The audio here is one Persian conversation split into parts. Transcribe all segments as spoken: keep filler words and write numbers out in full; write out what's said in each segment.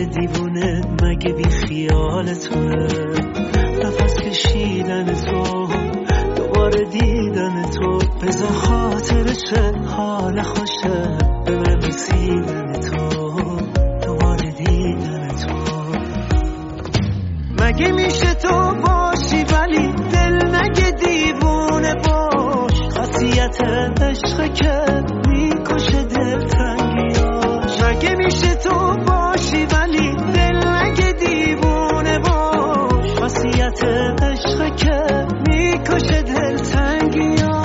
دیوونه مگه بی خیال توه، نفس کشیدن تو دوباره دیدن تو، بذار خاطرشه حال خوشه به من رسیدن تو دوباره دیدن تو. مگه میشه تو باشی ولی دل نگه دیوونه باش، خاصیت عشق که میکشه دلتنگیاش. مگه میشه تو باشی ولی دل نگه دیوونه باش، خاصیت عشق که میکشه دلتنگیاش.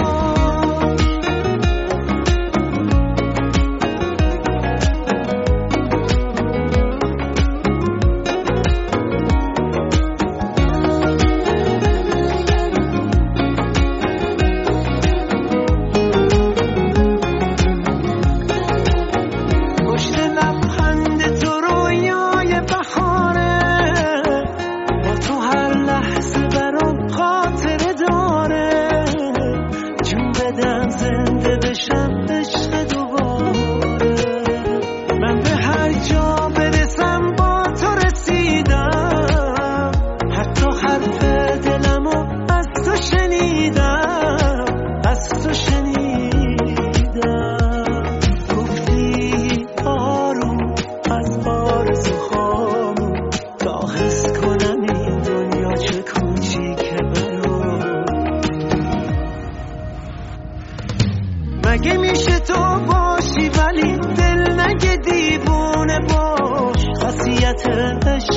مگه میشه تو باشی ولی دل نگه دیوونه باش، خاصیت عشق